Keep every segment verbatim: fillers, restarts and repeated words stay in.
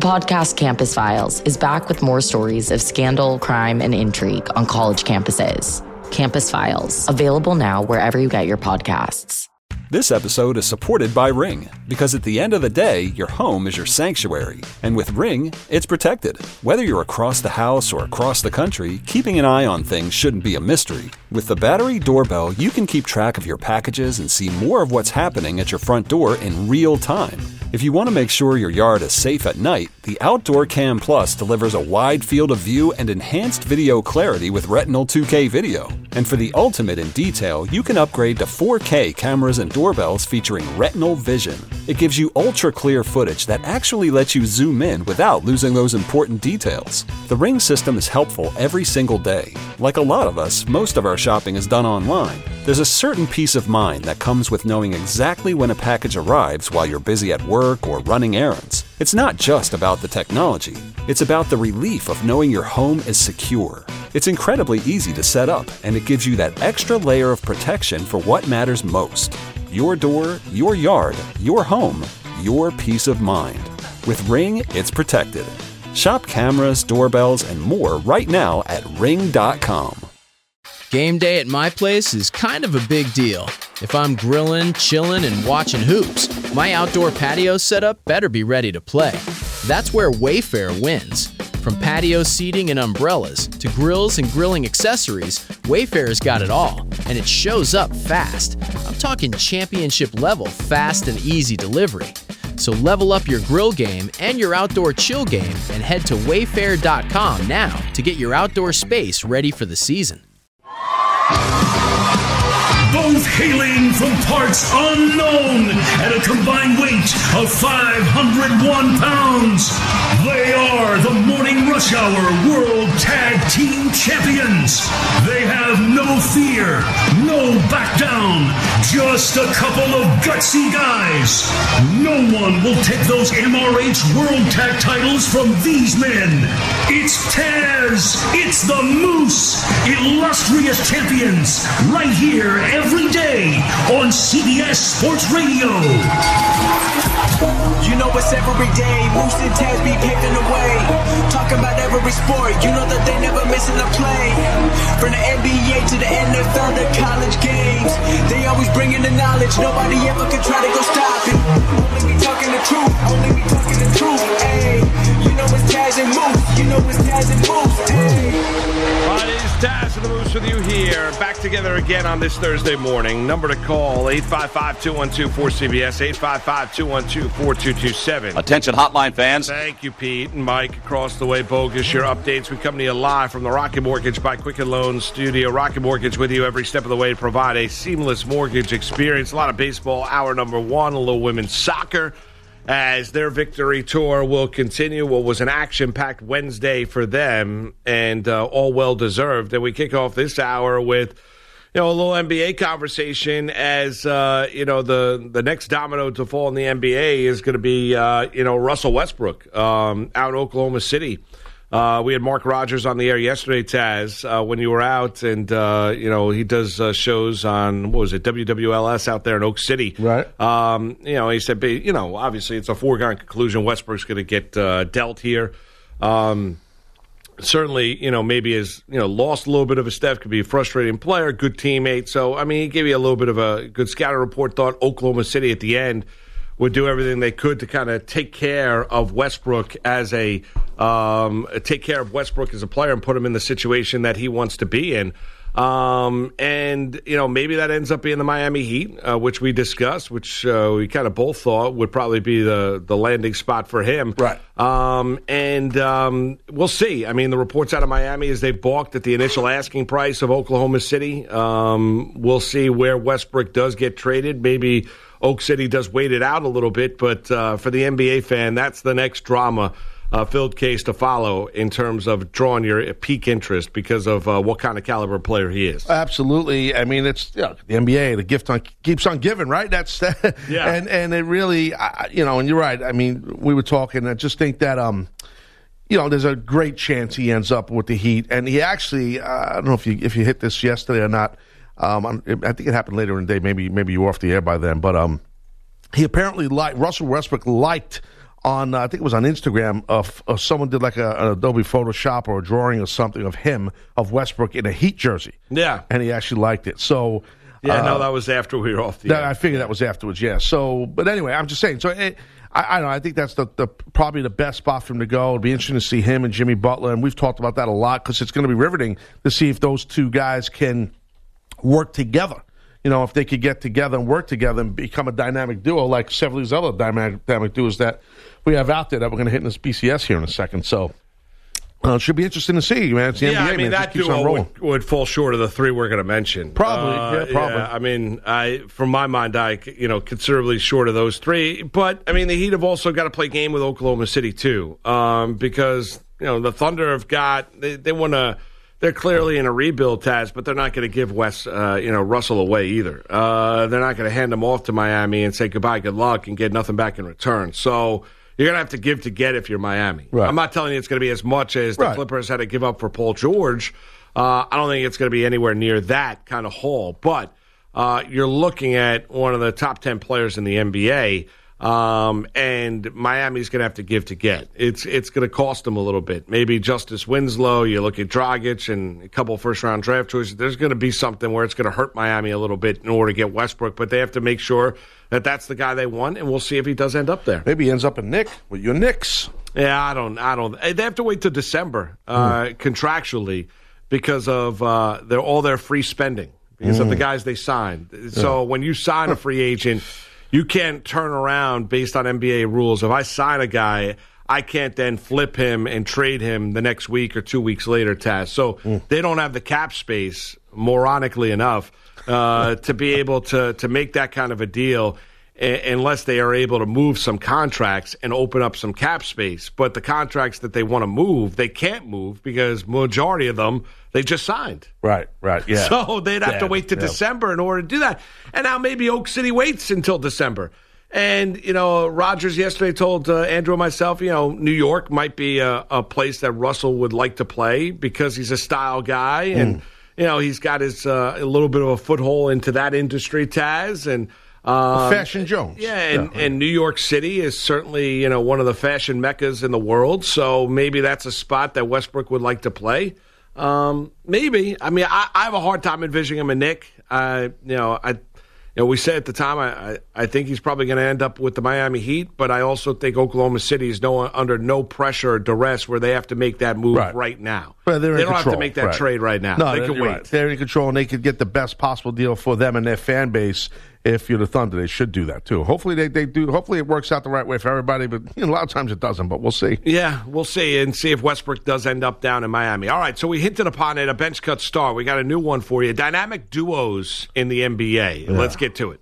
podcast Campus Files is back with more stories of scandal, crime, and intrigue on college campuses. Campus Files, available now wherever you get your podcasts. This episode is supported by Ring, because at the end of the day, your home is your sanctuary. And with Ring, it's protected. Whether you're across the house or across the country, keeping an eye on things shouldn't be a mystery. With the Battery Doorbell, you can keep track of your packages and see more of what's happening at your front door in real time. If you want to make sure your yard is safe at night, the Outdoor Cam Plus delivers a wide field of view and enhanced video clarity with Retinal two K video. And for the ultimate in detail, you can upgrade to four K cameras and doorbells featuring Retinal Vision. It gives you ultra-clear footage that actually lets you zoom in without losing those important details. The Ring system is helpful every single day. Like a lot of us, most of our shopping is done online. There's a certain peace of mind that comes with knowing exactly when a package arrives while you're busy at work or running errands. It's not just about the technology. It's about the relief of knowing your home is secure. It's incredibly easy to set up, and it gives you that extra layer of protection for what matters most. Your door, your yard, your home, your peace of mind. With Ring, it's protected. Shop cameras, doorbells, and more right now at ring dot com. Game day at my place is kind of a big deal. If I'm grilling, chilling, and watching hoops, my outdoor patio setup better be ready to play. That's where Wayfair wins. From patio seating and umbrellas to grills and grilling accessories, Wayfair's got it all, and it shows up fast. I'm talking championship level fast and easy delivery. So level up your grill game and your outdoor chill game and head to wayfair dot com now to get your outdoor space ready for the season. Both hailing from parts unknown at a combined weight of five hundred one pounds, they are the Morning Rush Hour World Tag Team Champions. They have no fear, no back down, just a couple of gutsy guys. No one will take those M R H World Tag titles from these men. It's Taz, it's the Moose, illustrious champions, right here every day on C B S Sports Radio. You know it's every day, Moose and Taz be paving the way. Talking about every sport, you know that they never missing a play. From the N B A to the N F L to college games, they always bringing the knowledge, nobody ever can try to go stop it. Only we talking the truth, only we talking the truth, ayy. You know it's Taz and Moose, you know it's Taz and Moose, ayy. It is Taz and the Moose with you here, back together again on this Thursday morning. Number to call, eight five five, two one two, four C B S, eight five five, two one two, four two two seven. Attention hotline fans. Thank you, Pete and Mike, across the way. Bogus, your updates. We come to you live from the Rocket Mortgage by Quicken Loans studio. Rocket Mortgage with you every step of the way to provide a seamless mortgage experience. A lot of baseball, hour number one, a little women's soccer, as their victory tour will continue. What was an action-packed Wednesday for them, and uh, all well-deserved. And we kick off this hour with, you know, a little N B A conversation, as, uh, you know, the, the next domino to fall in the N B A is going to be, uh, you know, Russell Westbrook um, out in Oklahoma City. Uh, we had Mark Rogers on the air yesterday, Taz, uh, when you were out, and, uh, you know, he does uh, shows on, what was it, W W L S out there in Oak City. Right. Um, you know, he said, you know, obviously it's a foregone conclusion Westbrook's going to get uh, dealt here. Um, certainly, you know, maybe has, you know, lost a little bit of a step, could be a frustrating player, good teammate. So, I mean, he gave you a little bit of a good scouting report, thought Oklahoma City at the end would do everything they could to kind of take care of Westbrook as a um, take care of Westbrook as a player and put him in the situation that he wants to be in. Um, and, you know, maybe that ends up being the Miami Heat, uh, which we discussed, which uh, we kind of both thought would probably be the, the landing spot for him. Right. Um, and um, we'll see. I mean, the reports out of Miami is they've balked at the initial asking price of Oklahoma City. Um, we'll see where Westbrook does get traded. Maybe Oak City does wait it out a little bit, but uh, for the N B A fan, that's the next drama. Uh, filled case to follow in terms of drawing your peak interest because of uh, what kind of caliber player he is. Absolutely. I mean, it's you know, the N B A, the gift on, keeps on giving, right? That's yeah. And and it really, uh, you know, and you're right. I mean, we were talking. I just think that, um, you know, there's a great chance he ends up with the Heat, and he actually, uh, I don't know if you if you hit this yesterday or not. Um, I think it happened later in the day. Maybe maybe you were off the air by then, but um, he apparently liked Russell Westbrook liked on, uh, I think it was on Instagram, of, of someone did like a, an Adobe Photoshop or a drawing or something of him, of Westbrook in a Heat jersey. Yeah. And he actually liked it. So, yeah, uh, no, that was after we were off the that, air. I figured that was afterwards, yeah. So, but anyway, I'm just saying. So, it, I, I don't know. I think that's the, the probably the best spot for him to go. It'll be interesting to see him and Jimmy Butler, and we've talked about that a lot because it's going to be riveting to see if those two guys can work together. You know, if they could get together and work together and become a dynamic duo like several of these other dynamic, dynamic duos that we have out there that we're going to hit in this B C S here in a second. So uh, it should be interesting to see, man. It's the yeah, N B A, I mean, man. that duo would, would fall short of the three we're going to mention. Probably, uh, yeah, probably. Yeah, I mean, I from my mind, I you know considerably short of those three. But I mean, the Heat have also got to play game with Oklahoma City too, um, because you know the Thunder have got they, they want to. They're clearly in a rebuild, Taz, but they're not going to give Wes, uh, you know, Russell away either. Uh, they're not going to hand him off to Miami and say goodbye, good luck, and get nothing back in return. So you're going to have to give to get if you're Miami. Right. I'm not telling you it's going to be as much as the right. Clippers had to give up for Paul George. Uh, I don't think it's going to be anywhere near that kind of haul. But uh, you're looking at one of the top ten players in the N B A. Um, and Miami's going to have to give to get. It's it's going to cost them a little bit. Maybe Justice Winslow, you look at Dragic and a couple first-round draft choices. There's going to be something where it's going to hurt Miami a little bit in order to get Westbrook, but they have to make sure that that's the guy they want, and we'll see if he does end up there. Maybe he ends up in Nick with your Knicks. Yeah, I don't. I don't. They have to wait till December uh, mm. contractually because of uh, their all their free spending because mm. of the guys they signed. So yeah. when you sign a free agent. You can't turn around based on N B A rules. If I sign a guy, I can't then flip him and trade him the next week or two weeks later, Taz. So mm. they don't have the cap space, moronically enough, uh, to be able to, to make that kind of a deal a- unless they are able to move some contracts and open up some cap space. But the contracts that they want to move, they can't move because majority of them they just signed. Right, right, yeah. So they'd have yeah, to wait to yeah. December in order to do that. And now maybe Oak City waits until December. And, you know, Rogers yesterday told uh, Andrew and myself, you know, New York might be a, a place that Russell would like to play because he's a style guy. And, mm. you know, he's got his uh, a little bit of a foothold into that industry, Taz. And um, Fashion Jones. Yeah, and, yeah, and New York City is certainly, you know, one of the fashion meccas in the world. So maybe that's a spot that Westbrook would like to play. Um, maybe. I mean, I, I have a hard time envisioning him a Nick. Uh, you know, I, you know, we said at the time, I, I, I think he's probably going to end up with the Miami Heat, but I also think Oklahoma City is no under no pressure or duress where they have to make that move right, right now. Well, they don't control. have to make that right. trade right now. No, they can wait. Right. They're in control, and they could get the best possible deal for them and their fan base. If you're the Thunder, they should do that too. Hopefully, they, they do. Hopefully, it works out the right way for everybody. But you know, a lot of times it doesn't. But we'll see. Yeah, we'll see and see if Westbrook does end up down in Miami. All right, so we hinted upon it. A bench cut star. We got a new one for you. Dynamic duos in the N B A. Yeah. Let's get to it.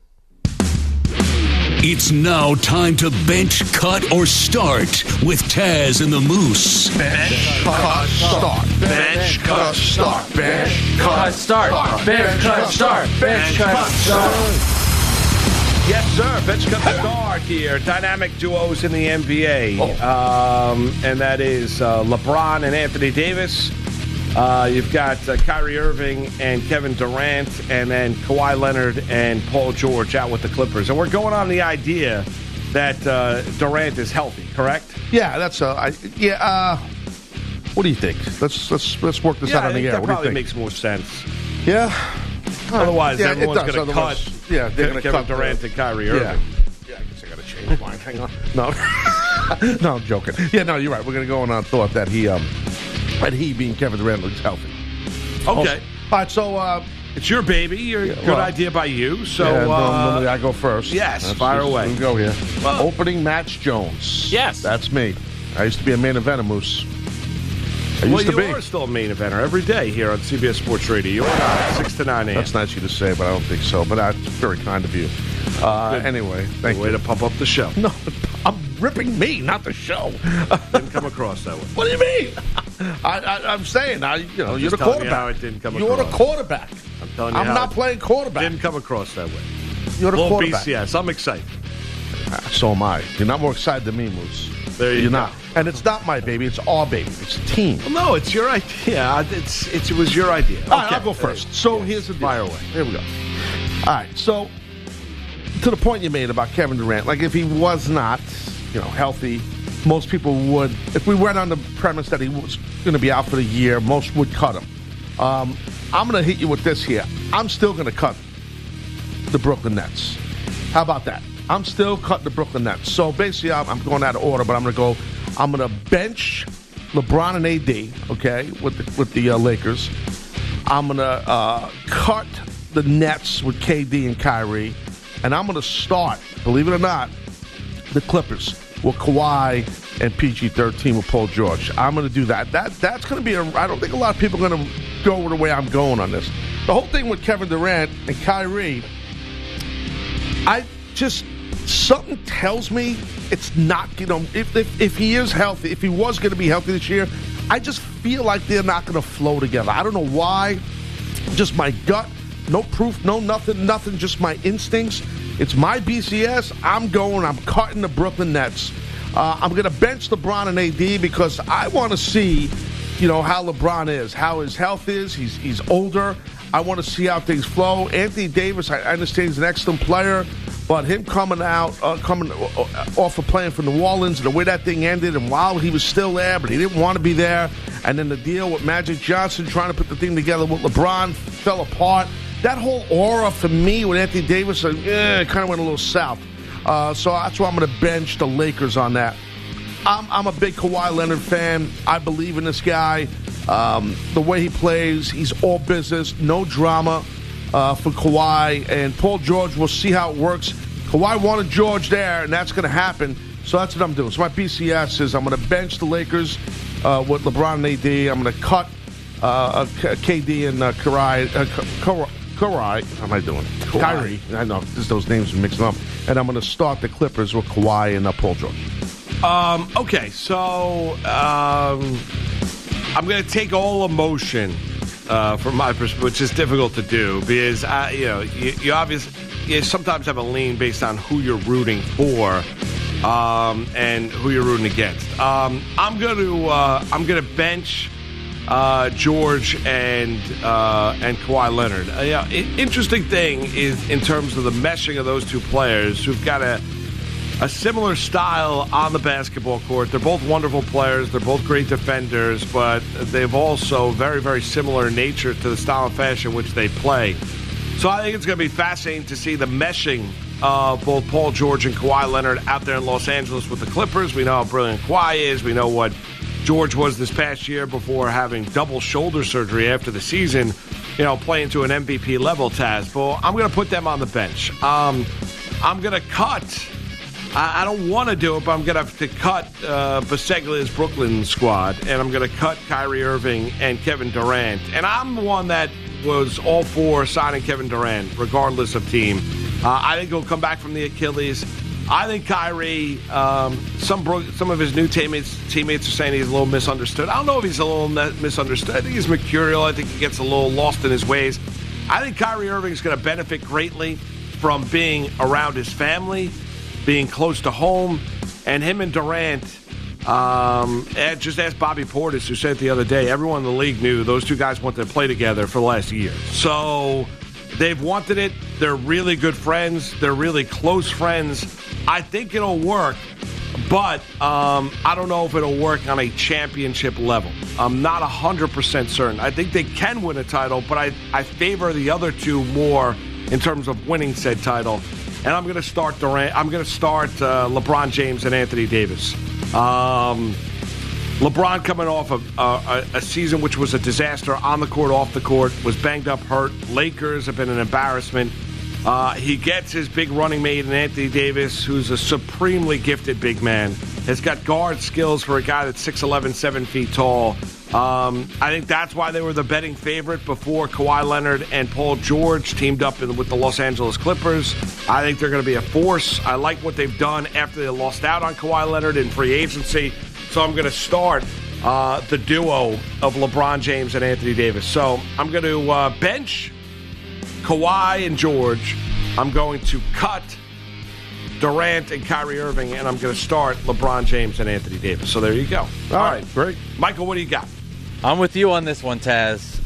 It's now time to bench, cut, or start with Taz and the Moose. Bench, cut, start. Bench, cut, start. Bench, cut, start. Bench, cut, start. Bench, cut, start. Yes, sir. Bench cut start here. Dynamic duos in the N B A. Oh. Um, and that is uh, LeBron and Anthony Davis. Uh, you've got uh, Kyrie Irving and Kevin Durant, and then Kawhi Leonard and Paul George out with the Clippers. And we're going on the idea that uh, Durant is healthy, correct? Yeah, that's uh, I, yeah. Uh, what do you think? Let's let's let's work this yeah, out on I think the air. That what probably do you think? makes more sense. Yeah. Otherwise, yeah, everyone's going to cut. Yeah, they're going to Kevin cut Durant the, and Kyrie Irving. Yeah. yeah, I guess I got to change mine. Hang on. No, no, I'm joking. Yeah, no, you're right. We're going to go on. I thought that he, um, that he being Kevin Durant looks healthy. Okay. Also, all right, so uh, it's your baby. Your yeah, good well, idea by you. So yeah, uh, normally I go first. Yes, That's fire just, away. We go here. Well, opening Match Jones. Yes, that's me. I used to be a main eventer, Moose. I well, used to you be. are still a main eventer every day here on C B S Sports Radio. You are six to nine a.m. That's nice of you to say, but I don't think so. But that's very kind of you. Uh, anyway, thank Good way you. to pump up the show. No, I'm ripping me, not the show. Didn't come across that way. What do you mean? I, I, I'm saying, I, you know, I'm you're the just telling quarterback. You how it didn't come you're across. the quarterback. I'm telling you I'm how not it playing quarterback. Didn't come across that way. You're the Little quarterback. B C S. I'm excited. Uh, so am I. You're not more excited than me, Moose. There you You're go. not. And it's not my baby. It's our baby. It's a team. Well, no, it's your idea. It's, it's, it was your idea. All right, Okay. I'll go first. So Yes. here's the deal. Fire away. Here we go. All right, so to the point you made about Kevin Durant, like if he was not you know, healthy, most people would, if we went on the premise that he was going to be out for the year, most would cut him. Um, I'm going to hit you with this here. I'm still going to cut the Brooklyn Nets. How about that? I'm still cutting the Brooklyn Nets. So basically, I'm, I'm going out of order, but I'm going to go, I'm going to bench LeBron and A D, okay, with the, with the uh, Lakers. I'm going to uh, cut the Nets with K D and Kyrie. And I'm going to start, believe it or not, the Clippers with Kawhi and P G thirteen with Paul George. I'm going to do that. That That's going to be a, I don't think a lot of people are going to go the way I'm going on this. The whole thing with Kevin Durant and Kyrie, I just, something tells me it's not, you know, if, if, if he is healthy, if he was going to be healthy this year, I just feel like they're not going to flow together. I don't know why. Just my gut. No proof, no nothing, nothing, just my instincts. It's my B C S. I'm going, I'm cutting the Brooklyn Nets. Uh, I'm going to bench LeBron and A D because I want to see, you know, how LeBron is, how his health is. He's he's older. I want to see how things flow. Anthony Davis, I understand he's an excellent player, but him coming out, uh, coming off of playing for New Orleans, and the way that thing ended, and while he was still there, but he didn't want to be there, and then the deal with Magic Johnson trying to put the thing together with LeBron fell apart. That whole aura for me with Anthony Davis, uh, eh, kind of went a little south. Uh, so that's why I'm going to bench the Lakers on that. I'm, I'm a big Kawhi Leonard fan. I believe in this guy. Um, the way he plays, he's all business, no drama uh, for Kawhi. And Paul George, we'll see how it works. Kawhi wanted George there, and that's going to happen. So that's what I'm doing. So my B C S is I'm going to bench the Lakers uh, with LeBron and A D. I'm going to cut uh, K D and uh, Kawhi. Uh, Kawhi. Kawhi, how am I doing? Kawhi. Kyrie. I know, just those names are mixing up. And I'm going to start the Clippers with Kawhi and uh, Paul George. Um, okay, so um, I'm going to take all emotion uh, from my perspective, which is difficult to do because, I, you know, you, you obviously you sometimes have a lean based on who you're rooting for um, and who you're rooting against. Um, I'm going to uh, I'm going to bench Uh, George and uh, and Kawhi Leonard. Uh, yeah, I- interesting thing is in terms of the meshing of those two players who've got a a similar style on the basketball court. They're both wonderful players. They're both great defenders, but they've also very, very similar in nature to the style and fashion in which they play. So I think it's going to be fascinating to see the meshing of both Paul George and Kawhi Leonard out there in Los Angeles with the Clippers. We know how brilliant Kawhi is. We know what George was this past year before having double shoulder surgery after the season, you know, playing to an M V P level, Taz. But I'm going to put them on the bench. Um, I'm going to cut. I, I don't want to do it, but I'm going to have to cut uh, Baseglia's Brooklyn squad, and I'm going to cut Kyrie Irving and Kevin Durant. And I'm the one that was all for signing Kevin Durant, regardless of team. Uh, I think he'll come back from the Achilles. I think Kyrie, um, some bro- some of his new teammates teammates are saying he's a little misunderstood. I don't know if he's a little misunderstood. I think he's mercurial. I think he gets a little lost in his ways. I think Kyrie Irving is going to benefit greatly from being around his family, being close to home, and him and Durant. Um, and just ask Bobby Portis, who said the other day, everyone in the league knew those two guys wanted to play together for the last year. So they've wanted it. They're really good friends. They're really close friends. I think it'll work, but um, I don't know if it'll work on a championship level. I'm not one hundred percent certain. I think they can win a title, but I, I favor the other two more in terms of winning said title. And I'm going to start Durant. I'm going to start uh, LeBron James and Anthony Davis. Um, LeBron coming off of uh, a, a season which was a disaster on the court, off the court, was banged up, hurt. Lakers have been an embarrassment. Uh, he gets his big running mate in Anthony Davis, who's a supremely gifted big man. Has got guard skills for a guy that's six eleven, seven feet tall. Um, I think that's why they were the betting favorite before Kawhi Leonard and Paul George teamed up in, with the Los Angeles Clippers. I think they're going to be a force. I like what they've done after they lost out on Kawhi Leonard in free agency. So I'm going to start uh, the duo of LeBron James and Anthony Davis. So I'm going to uh, bench Kawhi and George. I'm going to cut Durant and Kyrie Irving, and I'm going to start LeBron James and Anthony Davis. So there you go. All, All right, great. Michael, what do you got? I'm with you on this one, Taz.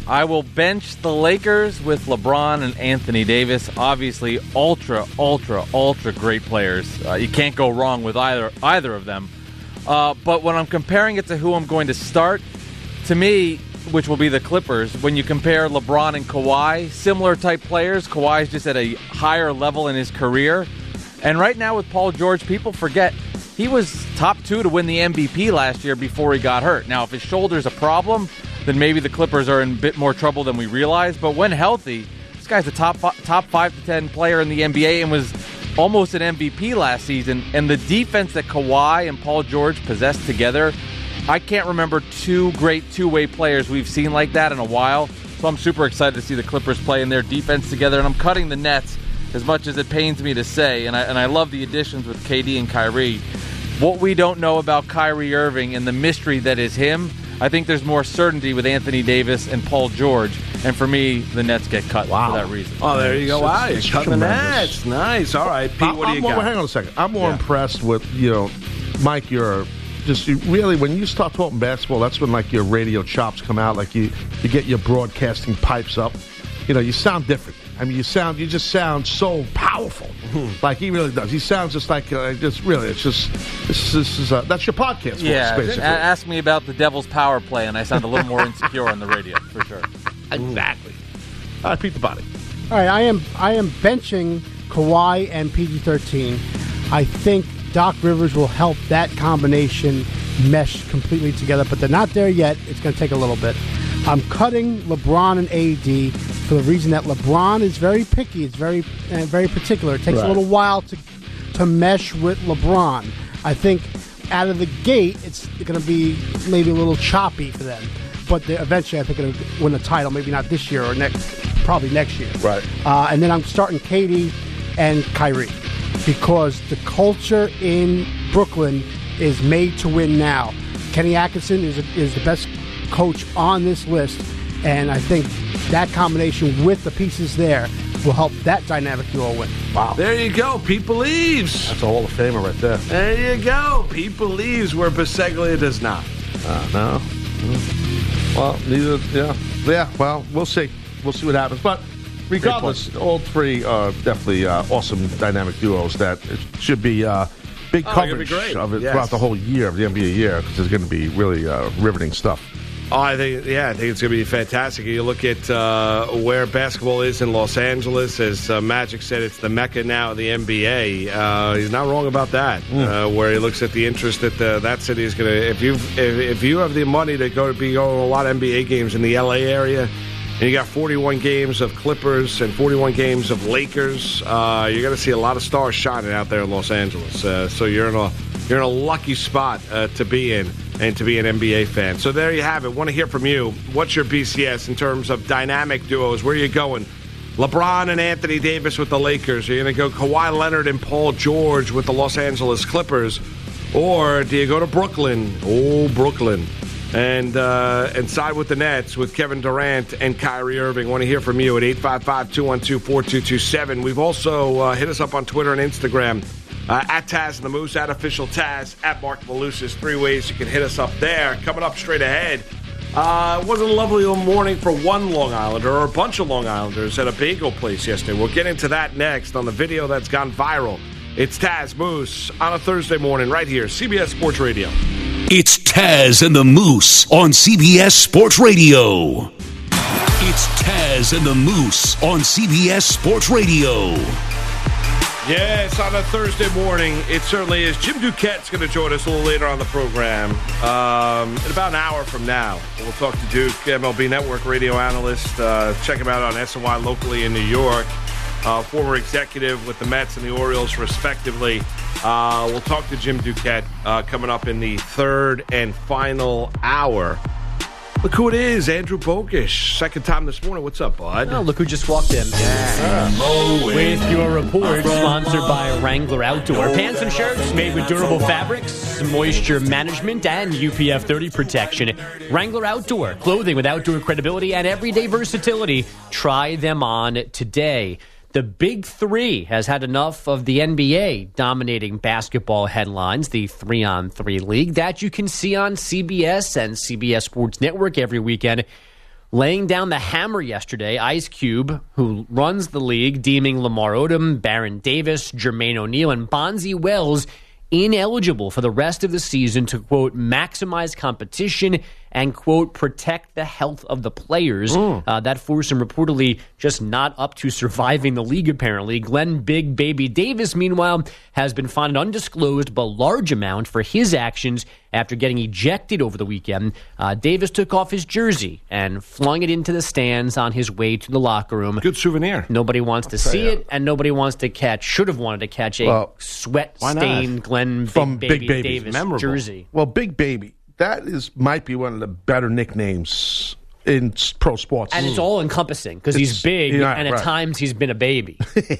I will bench the Lakers with LeBron and Anthony Davis. Obviously, ultra, ultra, ultra great players. Uh, you can't go wrong with either either of them. Uh, but when I'm comparing it to who I'm going to start, to me, which will be the Clippers, when you compare LeBron and Kawhi, similar type players, Kawhi's just at a higher level in his career. And right now with Paul George, people forget he was top two to win the M V P last year before he got hurt. Now, if his shoulder's a problem, then maybe the Clippers are in a bit more trouble than we realize. But when healthy, this guy's a top top five to ten player in the N B A and was almost an M V P last season. And the defense that Kawhi and Paul George possessed together, I can't remember two great two-way players we've seen like that in a while. So I'm super excited to see the Clippers play in their defense together. And I'm cutting the nets as much as it pains me to say. And I, and I love the additions with K D and Kyrie. What we don't know about Kyrie Irving and the mystery that is him, I think there's more certainty with Anthony Davis and Paul George. And for me, the Nets get cut wow. for that reason. Oh, there you go. Wow, you're cutting the Nets. Nice. All right, Pete, I'm, what do you I'm got? More, hang on a second. I'm more yeah. impressed with, you know, Mike, you're just you really, when you start talking basketball, that's when, like, your radio chops come out. Like, you, you get your broadcasting pipes up. You know, you sound different. I mean, you sound, you just sound so powerful. Mm-hmm. Like he really does. He sounds just like, uh, just really, it's just, this, this is, uh, that's your podcast. Yeah, voice, basically. Ask me about the Devil's power play, and I sound a little more insecure on the radio, for sure. Exactly. All right, Pete the Body. All right, I am, I am benching Kawhi and P G thirteen. I think Doc Rivers will help that combination mesh completely together, but they're not there yet. It's going to take a little bit. I'm cutting LeBron and A D for the reason that LeBron is very picky. It's very uh, very particular. It takes right. a little while to to mesh with LeBron. I think out of the gate, it's going to be maybe a little choppy for them. But eventually, I think it'll win a title. Maybe not this year or next, probably next year. Right. Uh, and then I'm starting K D and Kyrie because the culture in Brooklyn is made to win now. Kenny Atkinson is is the best coach on this list, and I think that combination with the pieces there will help that dynamic duo win. Wow. There you go. Pete believes. That's a Hall of Famer right there. There you go. Pete believes where Biseglia does not. Uh, no. Well, neither, yeah. Yeah, well, we'll see. We'll see what happens. But regardless, all three are definitely uh, awesome dynamic duos that it should be uh, big oh, coverage be of it yes. throughout the whole year of the N B A year because it's going to be really uh, riveting stuff. Oh, I think, yeah, I think it's going to be fantastic. You look at uh, where basketball is in Los Angeles. As uh, Magic said, it's the Mecca now of the N B A. Uh, he's not wrong about that. Mm. Uh, where he looks at the interest that the, that city is going to. If you if, if you have the money to go to be going to a lot of N B A games in the L A area, and you got forty-one games of Clippers and forty-one games of Lakers, uh, you're going to see a lot of stars shining out there in Los Angeles. Uh, so you're in a you're in a lucky spot uh, to be in. And to be an N B A fan. So there you have it. Want to hear from you. What's your B C S in terms of dynamic duos? Where are you going? LeBron and Anthony Davis with the Lakers? Are you going to go Kawhi Leonard and Paul George with the Los Angeles Clippers? Or do you go to Brooklyn? Oh, Brooklyn. And uh, and side with the Nets with Kevin Durant and Kyrie Irving. Want to hear from you at eight five five, two one two, four two two seven. We've also uh, hit us up on Twitter and Instagram. Uh, at Taz and the Moose, at Official Taz, at Mark Malusis. Three ways you can hit us up there. Coming up straight ahead. Uh, it wasn't a lovely morning for one Long Islander or a bunch of Long Islanders at a bagel place yesterday. We'll get into that next on the video that's gone viral. It's Taz Moose on a Thursday morning right here, C B S Sports Radio. It's Taz and the Moose on C B S Sports Radio. It's Taz and the Moose on C B S Sports Radio. Yes, on a Thursday morning, it certainly is. Jim Duquette's going to join us a little later on the program. Um, in about an hour from now, we'll talk to Duke, M L B Network radio analyst. Uh, check him out on S N Y locally in New York. Uh, former executive with the Mets and the Orioles, respectively. Uh, we'll talk to Jim Duquette uh, coming up in the third and final hour. Look who it is, Andrew Bogish. Second time this morning. What's up, bud? Oh, look who just walked in. Yeah. Oh, with your report, sponsored by Wrangler Outdoor. Pants and shirts made with durable fabrics, moisture management, and U P F thirty protection. Wrangler Outdoor, clothing with outdoor credibility and everyday versatility. Try them on today. The Big Three has had enough of the N B A dominating basketball headlines, the three-on-three league that you can see on C B S and C B S Sports Network every weekend. Laying down the hammer yesterday, Ice Cube, who runs the league, deeming Lamar Odom, Baron Davis, Jermaine O'Neal, and Bonzi Wells ineligible for the rest of the season to, quote, maximize competition and, quote, protect the health of the players. Mm. Uh, that forced him reportedly just not up to surviving the league, apparently. Glenn Big Baby Davis, meanwhile, has been fined an undisclosed but large amount for his actions after getting ejected over the weekend. Uh, Davis took off his jersey and flung it into the stands on his way to the locker room. Good souvenir. Nobody wants to see it, and nobody wants to catch, should have wanted to catch a well, sweat-stained Glenn Big From Baby Big Baby. Davis Memorable. jersey. Well, Big Baby. That is might be one of the better nicknames in pro sports. And it's all encompassing because he's big, yeah, and at right. times he's been a baby.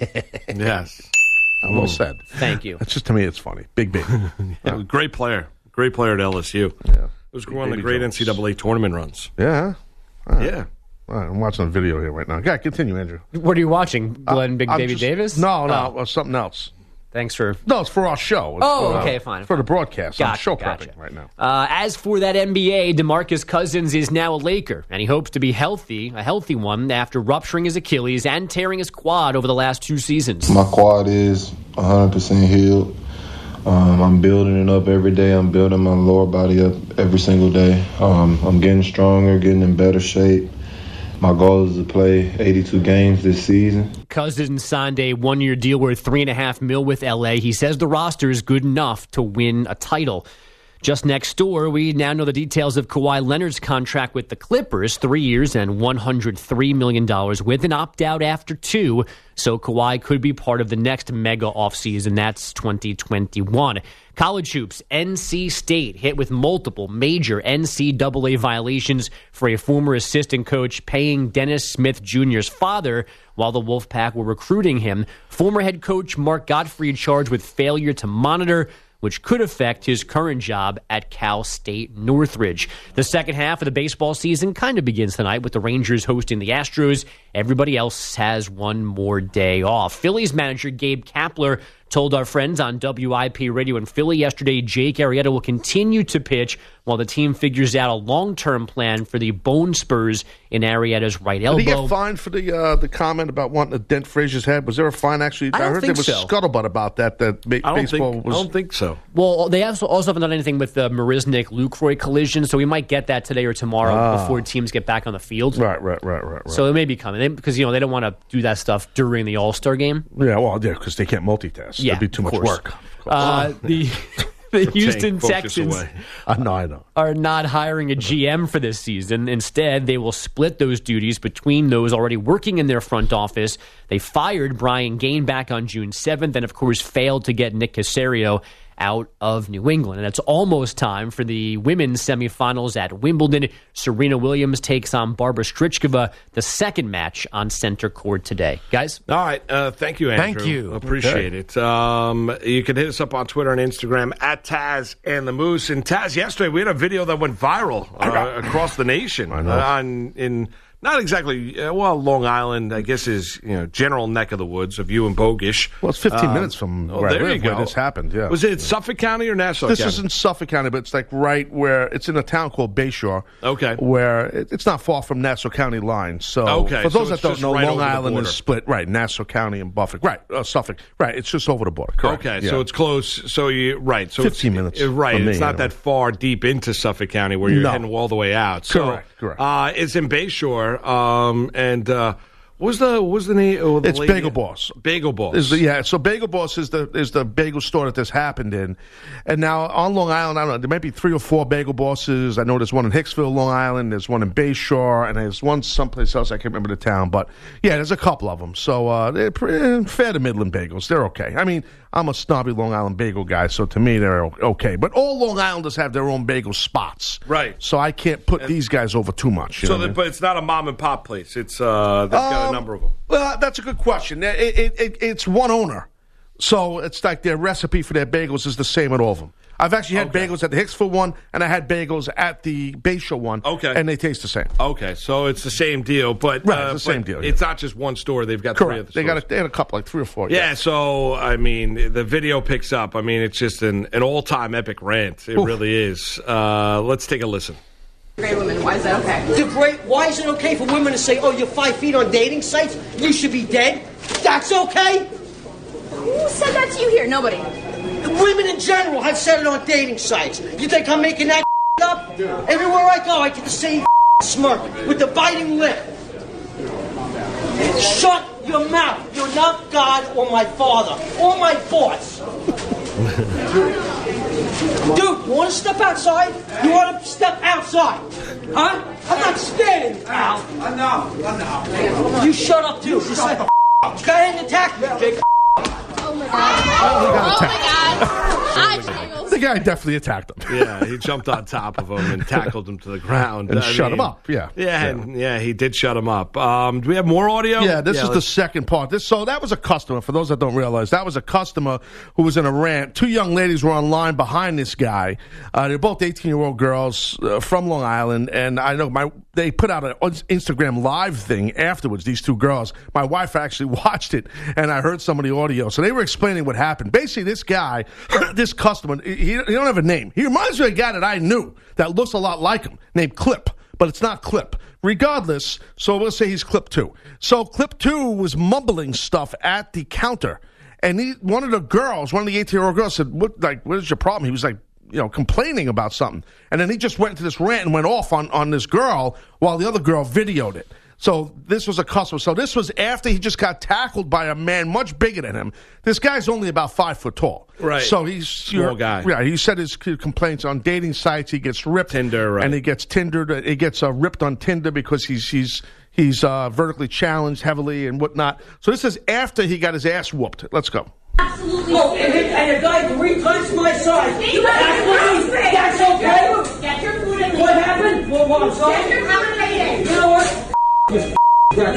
Yes. Well said. Thank you. It's just, to me, it's funny. Big Baby. Yeah, great player. Great player at L S U. Yeah. It was Big one of the Baby great Jones. N C double A tournament runs. Yeah. All right. Yeah. All right, I'm watching a video here right now. Yeah, continue, Andrew. What are you watching? Glenn Uh, Big I'm Baby just- Davis? No, no, Oh. uh, something else. Thanks for... No, it's for our show. It's Oh, for, okay, uh, fine. For the broadcast. I'm Gotcha, show gotcha. prepping right now. Uh, as for that N B A, DeMarcus Cousins is now a Laker, and he hopes to be healthy, a healthy one, after rupturing his Achilles and tearing his quad over the last two seasons. My quad is one hundred percent healed. Um, I'm building it up every day. I'm building my lower body up every single day. Um, I'm getting stronger, getting in better shape. My goal is to play eighty-two games this season. Cousins signed a one-year deal worth three and a half mil with L A. He says the roster is good enough to win a title. Just next door, we now know the details of Kawhi Leonard's contract with the Clippers, three years and one hundred three million dollars with an opt-out after two. So Kawhi could be part of the next mega offseason. That's twenty twenty-one. College hoops, N C State hit with multiple major N C double A violations for a former assistant coach paying Dennis Smith Junior's father while the Wolfpack were recruiting him. Former head coach Mark Gottfried charged with failure to monitor, which could affect his current job at Cal State Northridge. The second half of the baseball season kind of begins tonight with the Rangers hosting the Astros. Everybody else has one more day off. Phillies manager Gabe Kapler told our friends on W I P Radio in Philly yesterday Jake Arrieta will continue to pitch while the team figures out a long-term plan for the bone spurs in Arrieta's right elbow. Did he get fined for the uh, the comment about wanting to dent Frazier's head? Was there a fine actually? I don't heard think there was so. scuttlebutt about that. That ba- I don't baseball think, was. I don't think so. Well, they also, also haven't done anything with the Marisnik-Lucroy collision, so we might get that today or tomorrow Ah. before teams get back on the field. Right, right, right, right, right. So it may be coming they, because you know they don't want to do that stuff during the All-Star game. Yeah, well, yeah, because they can't multitask. Yeah, It'd be too of much course. work. Uh, the the Houston Take focus Texans away. I know, I know. are not hiring a G M for this season. Instead, they will split those duties between those already working in their front office. They fired Brian Gain back on June seventh and, of course, failed to get Nick Caserio out of New England. And it's almost time for the women's semifinals at Wimbledon. Serena Williams takes on Barbara Strichkova, the second match on center court today. Guys? All right. Uh, thank you, Andrew. Thank you. Appreciate it. Um, you can hit us up on Twitter and Instagram at Taz and the Moose. And Taz, yesterday we had a video that went viral uh, across the nation. I know. Uh, on in not exactly uh, well, Long Island, I guess, is you know general neck of the woods of you and Bogish. Well, it's fifteen Um, minutes from oh, where I there you live where go. this happened. Yeah. Was it Suffolk County or Nassau This County? is in Suffolk County, but it's like right where it's in a town called Bayshore. Okay. Where it, it's not far from Nassau County line. So Okay, for so those it's that don't just know, right Long over the Island border. is split right. Nassau County and Buffolk. Right. Uh, Suffolk. Right. It's just over the border. Correct. Okay, Yeah. so it's close. So you right. So fifteen it's, minutes uh, Right. from me, It's not anyway. that far deep into Suffolk County where you're No. heading all the way out. So, Correct, correct. Uh, it's in Bayshore, um, and uh, what was the what was the name? Oh, the It's lady- Bagel Boss. Bagel Boss. Is the, yeah, so Bagel Boss is the is the bagel store that this happened in, and now on Long Island, I don't know, there might be three or four Bagel Bosses. I know there's one in Hicksville, Long Island. There's one in Bayshore, and there's one someplace else I can't remember the town, but yeah, there's a couple of them. So uh, they're pretty, fair to Midland bagels. They're okay. I mean, I'm a snobby Long Island bagel guy, so to me they're okay. But all Long Islanders have their own bagel spots, Right. So I can't put these guys over too much. You so, know what I that, mean? but it's not a mom and pop place. It's uh, they've got a Um, number of them. Well, that's a good question. It, it, it, it's one owner. So it's like their recipe for their bagels is the same at all of them. I've actually had Okay. bagels at the Hicksville one, and I had bagels at the Bayshore one. Okay. And they taste the same. Okay, so it's the same deal, but Right, uh, it's the same but deal, yeah. It's not just one store. They've got three of Correct. the They got a, stores. they had a couple, like three or four. Yeah, so I mean, the video picks up. I mean, it's just an, an all-time epic rant. It Oof. really is. Uh, let's take a listen. Great women. Why is that okay? The great. Why is it okay for women to say, "Oh, you're five feet on dating sites. You should be dead"? That's okay. Who said that to you here? Nobody. Women in general have said it on dating sites. You think I'm making that up? Everywhere I go, I get the same smirk with the biting lip. Shut your mouth. You're not God or my father or my boss. Dude, you want to step outside? You want to step outside? Huh? I'm not standing, pal. I know, I know. You shut up, too. Just like, go ahead and attack me, big. Oh, my God. Oh, my God. The guy definitely attacked him. Yeah, he jumped on top of him and tackled him to the ground. And I shut mean, him up, yeah. Yeah, Yeah. and, yeah, he did shut him up. Um, do we have more audio? Yeah, this is the let's- second part. This so that was a customer. For those that don't realize, that was a customer who was in a rant. Two young ladies were on line behind this guy. Uh, they're both eighteen-year-old girls uh, from Long Island, and I know my they put out an Instagram live thing afterwards. These two girls. My wife actually watched it, and I heard some of the audio. So they were explaining what happened. Basically, this guy, this customer, he, he don't have a name. He reminds me of a guy that I knew that looks a lot like him, named Clip, but it's not Clip. Regardless, so we'll say he's Clip two. So Clip two was mumbling stuff at the counter, and he, one of the girls, one of the eighteen-year-old girls said, "What? Like, what is your problem?" He was like, you know, complaining about something, and then he just went into this rant and went off on on this girl while the other girl videoed it. So this was a customer. So this was after he just got tackled by a man much bigger than him. This guy's only about five foot tall. Right. So he's Small guy. Yeah. He said his complaints on dating sites. He gets ripped. Tinder, right. And he gets Tindered. He gets uh, ripped on Tinder because he's he's he's uh, vertically challenged heavily and whatnot. So this is after he got his ass whooped. Let's go. Absolutely. Oh, and, and a guy three times my size. Absolutely. That's okay. Get your food in. What happened? Well, well, I'm sorry. Get your food in. You know what? This There's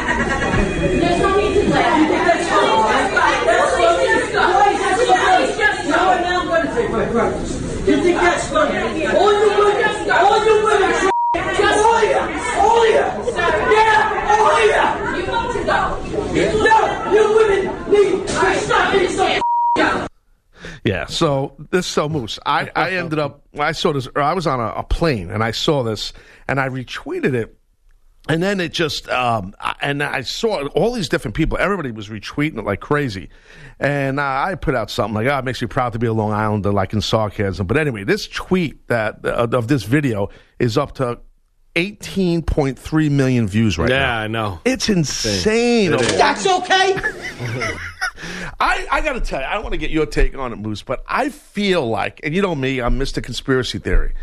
no need to laugh. That's fine. That's funny. That's funny. Now, now I'm going to take my breakfast. You think that's funny? All you women, all you women, all you, all you, yeah, all you. You want to go. No, you women need to stop being so. Yeah, so this so Moose, I, I ended up I saw this. Or I was on a, a plane and I saw this and I retweeted it. And then it just, um, and I saw all these different people. Everybody was retweeting it like crazy. And uh, I put out something like, oh, it makes me proud to be a Long Islander, like in sarcasm. But anyway, this tweet that uh, of this video is up to eighteen point three million views right yeah, now. Yeah, I know. It's insane. It is. That's okay. I, I got to tell you, I don't want to get your take on it, Moose, but I feel like, and you know me, I'm Mister Conspiracy Theory.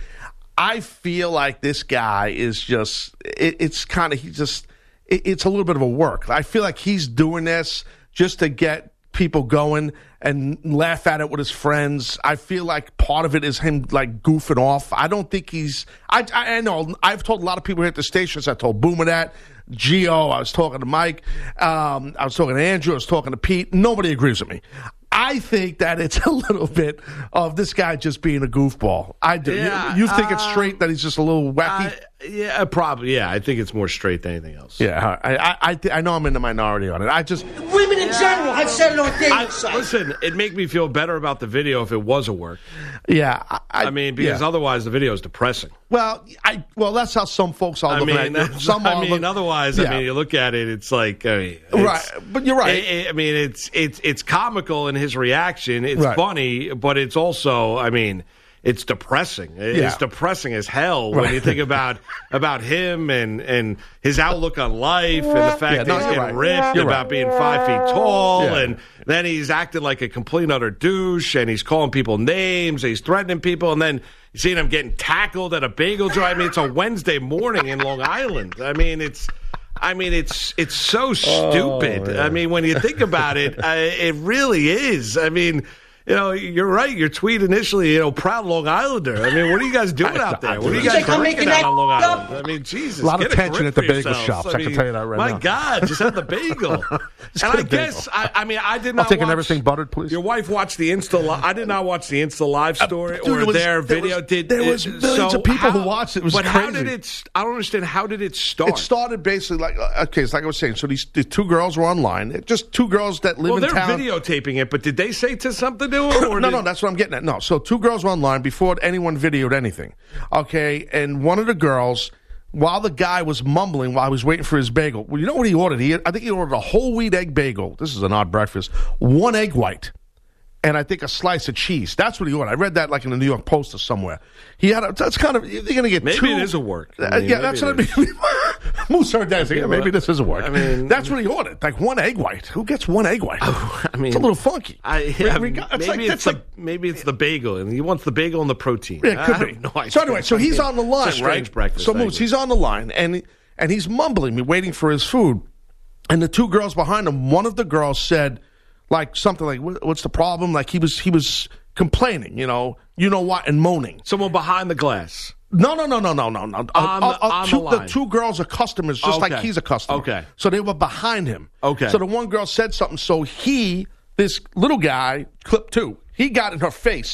I feel like this guy is just, it, it's kind of, he just, it, it's a little bit of a work. I feel like he's doing this just to get people going and laugh at it with his friends. I feel like part of it is him like goofing off. I don't think he's, I, I, I know, I've told a lot of people here at the stations, I told Boomer that, Gio, I was talking to Mike, um, I was talking to Andrew, I was talking to Pete. Nobody agrees with me. I think that it's a little bit of this guy just being a goofball. I do. Yeah, you, you think uh, it's straight that he's just a little wacky? Uh, yeah, probably. Yeah, I think it's more straight than anything else. Yeah, I I, I, th- I know I'm in the minority on it. I just Women in general have said it on dating I, sites. listen, it'd make me feel better about the video if it was a work. yeah. I, I, mean, because yeah. otherwise the video is depressing. Well, I well that's how some folks are I looking mean, at it. Some I are mean, look, otherwise, yeah. I mean, you look at it, it's like, I mean, it's, right. But you're right. I, I mean, it's it's it's comical in his reaction. It's right. funny, but it's also, I mean, it's depressing. It's Yeah. depressing as hell Right. when you think about about him and, and his outlook on life and the fact Yeah, that no, he's you're getting right. ripped You're about right. being five feet tall, Yeah. and then he's acting like a complete and utter douche, and he's calling people names, he's threatening people, and then you see him getting tackled at a bagel joint. I mean, it's a Wednesday morning in Long Island. I mean, it's. I mean, it's it's so stupid. Oh, yeah. I mean, when you think about it, I, it really is. I mean, you know, you're right. Your tweet initially, you know, proud Long Islander. I mean, what are you guys doing out there? What are you guys think I'm drinking making out that on Long up? Island? I mean, Jesus. A lot of get tension grip at the for bagel yourselves. shops, I can mean, tell you that right my now. God, just have the bagel. and get I a guess, bagel. I, I mean, I did I'm not taking watch, everything buttered, please. Your wife watched the Insta Live. I did not watch the Insta Live story Uh, dude, or it was- their there video. was- did there was it- millions so of people how- who watched it. It was But how crazy. did it, I don't understand, how did it start? It started basically like, okay, it's like I was saying. So these the two girls were online. It- Just two girls that live Well, in they're town. videotaping it, but did they say to something do it? Or no, did... no, that's what I'm getting at. No, so two girls were online before anyone videoed anything. Okay, and one of the girls, while the guy was mumbling while he was waiting for his bagel, well, you know what he ordered? He, I think he ordered a whole wheat egg bagel. This is an odd breakfast. One egg white. And I think a slice of cheese. That's what he ordered. I read that like in the New York Post or somewhere. He had a, that's kind of, you're going to get maybe two. Maybe it is a work. I mean, uh, yeah, that's what I mean. Moose heard that. Yeah, maybe this is a work. I mean, that's what he ordered. Like one egg white. Who gets one egg white? Oh, I mean, it's a little funky. I, yeah, we, we got, it's maybe, like, it's the, like, maybe it's the bagel, and he wants the bagel and the protein. Yeah, it could I be. have no idea. So anyway, so he's on the line, it's a strange right? breakfast. So Moose, he's on the line, and and he's mumbling, me waiting for his food, and the two girls behind him. One of the girls said, like something like, "What's the problem?" Like he was he was complaining, you know, you know what, and moaning. Someone behind the glass. No, no, no, no, no, no, no. On, uh, the, uh, on two, the line. The two girls are customers, just okay. like he's a customer. Okay. So they were behind him. Okay. So the one girl said something. So he, this little guy, clip two, he got in her face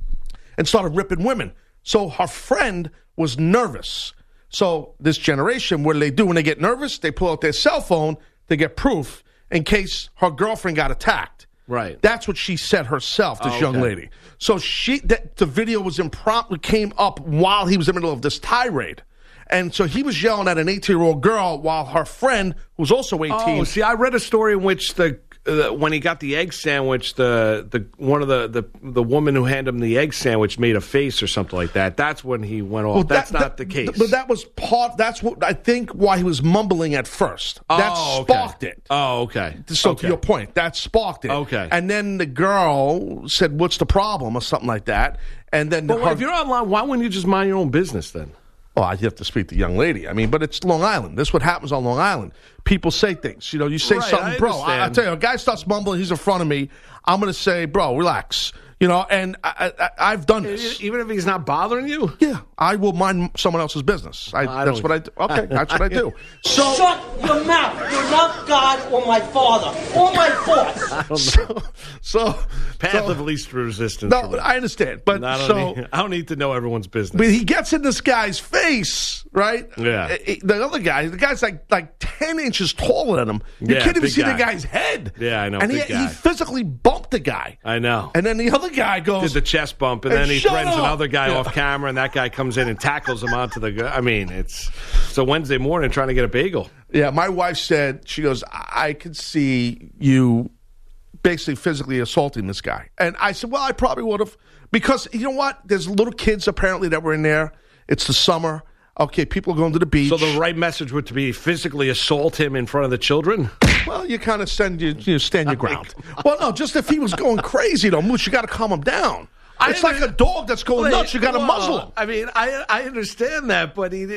and started ripping women. So her friend was nervous. So this generation, what do they do when they get nervous? They pull out their cell phone to get proof in case her girlfriend got attacked. Right. That's what she said herself, this oh, young okay. lady. So she, that, the video was impromptu, came up while he was in the middle of this tirade. And so he was yelling at an eighteen-year-old girl while her friend, who's also eighteen. Oh, see, I read a story in which the uh, when he got the egg sandwich, the the one of the, the the woman who handed him the egg sandwich made a face or something like that. That's when he went off. Well, that's that, not that, the case. But that was part. That's what I think. Why he was mumbling at first. That oh, okay. sparked it. Oh, okay. So okay. to your point, that sparked it. Okay. And then the girl said, "What's the problem?" or something like that. And then, but her, if you're online, why wouldn't you just mind your own business then? Oh, I have to speak to the young lady. I mean, but it's Long Island. This is what happens on Long Island. People say things. You know, you say right, something, I bro. I, I tell you, a guy starts mumbling. He's in front of me. I'm going to say, bro, relax. You know, and I, I, I've done this. Even if he's not bothering you? Yeah, I will mind someone else's business. I, I that's what I do. Okay, that's what I do. So shut your mouth. You're not God or my father or my boss. I don't so, know. so path so, of least resistance. No, I understand, but I don't, so need, I don't need to know everyone's business. But he gets in this guy's face, right? Yeah. The other guy, the guy's like like ten inches taller than him. You yeah, can't even see guy. the guy's head. Yeah, I know. And he, big guy. he physically bumped the guy. I know. And then the other guy goes, did the chest bump, and hey, then he shut threatens up. another guy Yeah. off camera, and that guy comes in and tackles him onto the. Gu- I mean, it's it's a Wednesday morning trying to get a bagel. Yeah, my wife said, she goes, I, I could see you basically physically assaulting this guy. And I said, well, I probably would have. Because, you know what? There's little kids apparently that were in there. It's the summer. Okay, people are going to the beach. So the right message would to be physically assault him in front of the children? Well, you kind of send you, you stand your ground. Well, no, just if he was going crazy, though, Moose, you got to calm him down. I It's like a dog that's going nuts. You got to well, muzzle him. I mean, I I understand that, but he.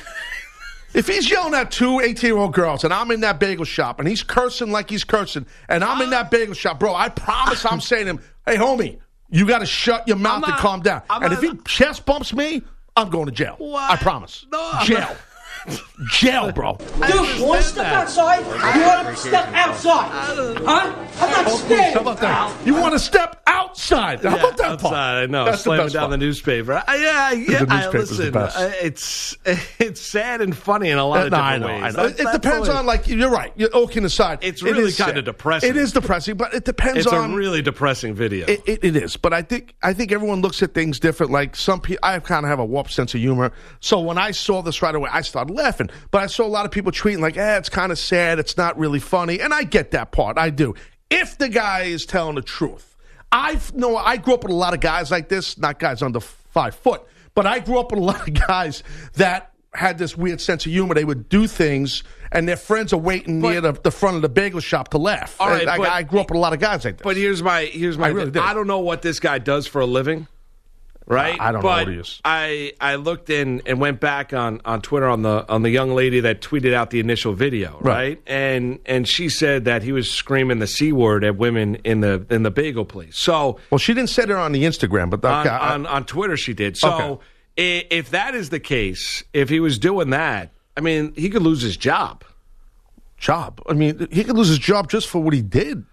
If he's yelling at two eighteen-year-old girls and I'm in that bagel shop and he's cursing like he's cursing and I'm in that bagel shop, bro, I promise I'm saying to him, hey, homie, you got to shut your mouth not, and calm down. I'm and not, if he chest bumps me, I'm going to jail. What? I promise. No, I'm jail. not. Jail, bro. Dude, you want to step that. outside? You want to step outside? Huh? I'm not How standing. about that? You want to step outside? How about that outside, part? I know. That's the Slamming best down part. the newspaper. I, yeah, yeah. The I, newspaper's the listen, best. I, it's it's sad and funny in a lot of No, different I know, ways. I know. That- it that's depends only- on, like, you're right. You're joking aside. It's It really is kinda sad. depressing. It is depressing, but it depends It's on. a really depressing video. It, it, it is, but I think I think everyone looks at things different. Like some people, I kind of have a warped sense of humor. So when I saw this right away, I started laughing. But I saw a lot of people tweeting like, "Eh, it's kind of sad. It's not really funny," and I get that part. I do. If the guy is telling the truth, I know I grew up with a lot of guys like this. Not guys under five foot, but I grew up with a lot of guys that had this weird sense of humor. They would do things, and their friends are waiting But- near the, the front of the bagel shop to laugh. All right, I, but- I grew up with a lot of guys like this. But here's my here's my. I really thing. did. I don't know what this guy does for a living, right? I don't know but what he is. I I looked in and went back on, on Twitter on the on the young lady that tweeted out the initial video, right? Right. And and she said that he was screaming the c word at women in the in the bagel place. So Well, she didn't say it on the Instagram, but on, okay, I- on on Twitter she did. So Okay. i- if that is the case, if he was doing that, I mean, he could lose his job. job. I mean, he could lose his job just for what he did.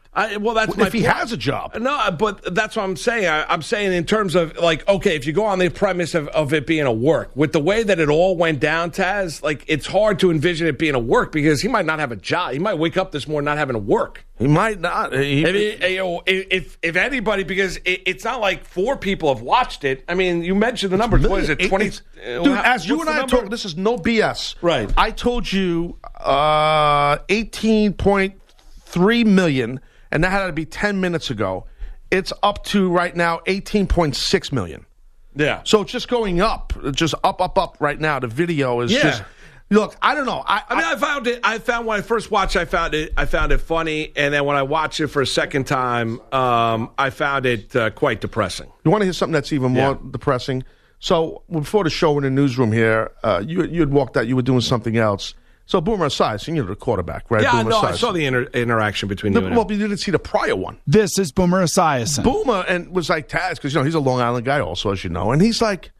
I, well, that's if my he point. has a job. No, but that's what I'm saying. I, I'm saying in terms of, like, okay, if you go on the premise of, of it being a work, with the way that it all went down, Taz, like, it's hard to envision it being a work because he might not have a job. He might wake up this morning not having to work. He might not. He, if, he, you know, if if anybody, because it, it's not like four people have watched it. I mean, you mentioned the numbers. What is it, twenty? Dude, as you and I talk, this is no B S. Right. I told you uh, eighteen point three million, and that had to be ten minutes ago. It's up to right now eighteen point six million. Yeah. So it's just going up, just up, up, up right now. The video is yeah. just. Look, I don't know. I, I mean, I, I found it. I found when I first watched, I found it. I found it funny, and then when I watched it for a second time, um, I found it uh, quite depressing. You want to hear something that's even more Yeah. depressing? So before the show in the newsroom here, uh, you you had walked out. You were doing something else. So Boomer Esiason, you're the quarterback, right? Yeah, Boomer no, I Esiason. saw the inter- interaction between No, you and well, him. but you didn't see the prior one. This is Boomer Esiason. Boomer and was like Taz because you know he's a Long Island guy also, as you know, and he's like,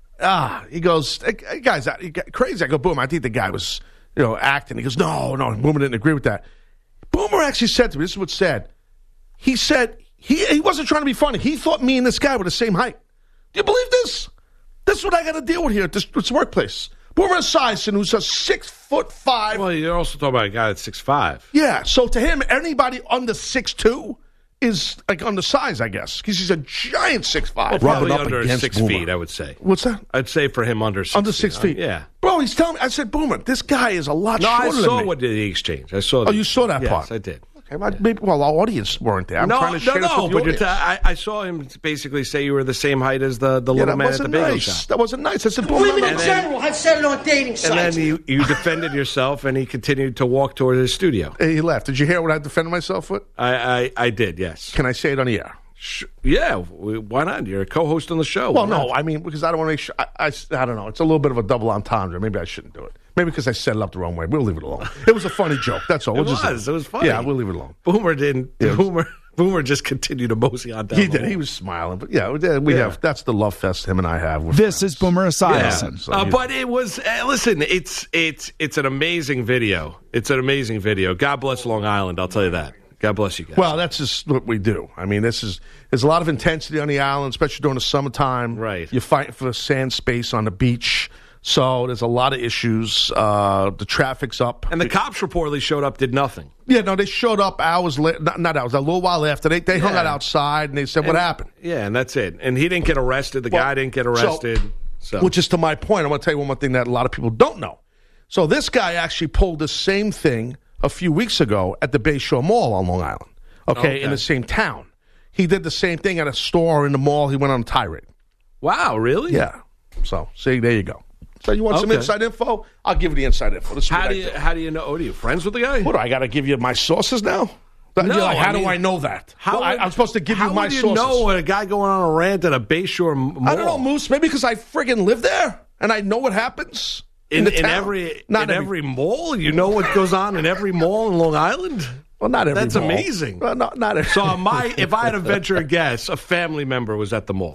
ah, he goes, hey, guys, he got crazy. I go, Boomer, I think the guy was, you know, acting. He goes, no, no, Boomer didn't agree with that. Boomer actually said to me, this is what's said. He said he he wasn't trying to be funny. He thought me and this guy were the same height. Do you believe this? This is what I got to deal with here at this, this workplace. Boomer Esiason, who's a six foot five. Well, you're also talking about a guy that's six five. Yeah, so to him, anybody under six two is like undersized, I guess, because he's a giant six five. Well, probably under six feet, I would say. What's that? I'd say for him under six Under feet. six feet. Uh, yeah. Bro, he's telling me. I said, Boomer, this guy is a lot No, I shorter saw than me. what did the exchange. I saw. Oh, The, you saw that yes, part? I did. Okay, well, maybe, well, our audience weren't there. I'm no, trying to no, share this no. with the But you're audience. ta- I, I saw him basically say you were the same height as the, the Yeah, little that man at the wasn't bagel nice. shop. That wasn't nice. I said, Boomer, Women no, in no. general have said it on dating And sites. then you, you defended yourself, and he continued to walk toward his studio. Hey, he left. Did you hear what I defended myself with? I, I, I did, yes. Can I say it on the air? Sh- Yeah, w- why not? You're a co-host on the show. Well, Why not? no, I mean, because I don't want to make sure. I, I, I don't know. It's a little bit of a double entendre. Maybe I shouldn't do it. Maybe because I set it up the wrong way. We'll leave it alone. It was a funny joke. That's all. It We'll just- was. It was funny. Yeah, we'll leave it alone. Boomer didn't. Yeah. Boomer Boomer just continued to mosey on down. He the did. hall. He was smiling. But yeah, we we Yeah. have. That's the love fest him and I have. We're This friends. is Boomer Yeah. Esiason. So Uh, you- but it was. Uh, listen, it's it's it's an amazing video. It's an amazing video. God bless Long Island. I'll tell you that. God bless you guys. Well, that's just what we do. I mean, this is there's a lot of intensity on the island, especially during the summertime. Right. You're fighting for sand space on the beach, so there's a lot of issues. Uh, the traffic's up, and the cops reportedly showed up, did nothing. Yeah, no, they showed up hours later. Not, not hours, a little while after. They they hung Yeah. out outside and they said, "What And- happened?" Yeah, and that's it. And he didn't get arrested. The Well, guy didn't get so- arrested. So, Which is to my point. I want to tell you one more thing that a lot of people don't know. So this guy actually pulled the same thing a few weeks ago at the Bayshore Mall on Long Island. Okay, Okay. in the same town. He did the same thing at a store in the mall. He went on a tirade. wow, really? Yeah. So, see, there you go. So you want some Okay. inside info? I'll give you the inside info. This is How what do I you how do you know? Oh, are you friends with the guy? What do I got to give you my sources now? No, You're like, how I mean, do I know that? How Well, I, would- I'm supposed to give how you my would you sources. know when a guy going on a rant at a Bayshore Mall? I don't know, Moose. Maybe because I friggin' live there and I know what happens in, In, the in town. every Not in every mall, you know what goes on in every mall in Long Island. Well, not every That's mall. amazing. Well, not, not every. So, my if I had to venture a guess, a family member was at the mall.